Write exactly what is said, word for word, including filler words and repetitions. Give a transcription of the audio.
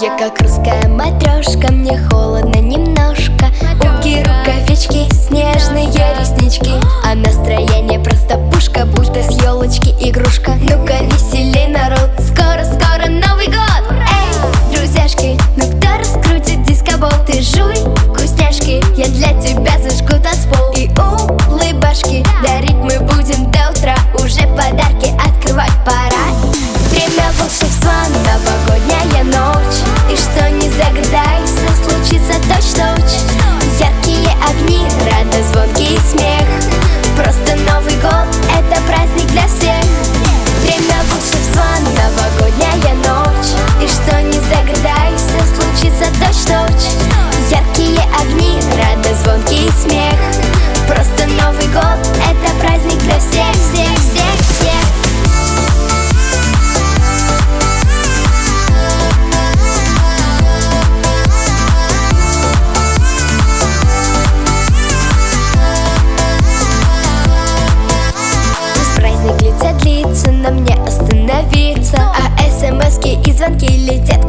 Я как русская матрешка, мне холодно немножко. Уги, рукавички, снежные реснички, а настроение просто пушка, будто с елочки игрушка. Ну-ка веселей, народ, скоро-скоро Новый год! Эй, друзьяшки, ну кто раскрутит дискобол? Ты жуй вкусняшки, я для тебя зажгу танцпол. И улыбашки дарить мы будем до утра, уже подарки открывать пора. Время волшебства, новогодняя ночь, и что не загадайся, случится точь-в-точь. Яркие огни, радость, звонкий смех, просто Новый год — это праздник для всех. Время волшебства, новогодняя ночь, и что не загадайся, случится точь-в-точь. Яркие огни, радость, звонкий смех, просто Новый год — это праздник для всех, всех, всех, всех. Длится, нам не остановиться, а смски и звонки летят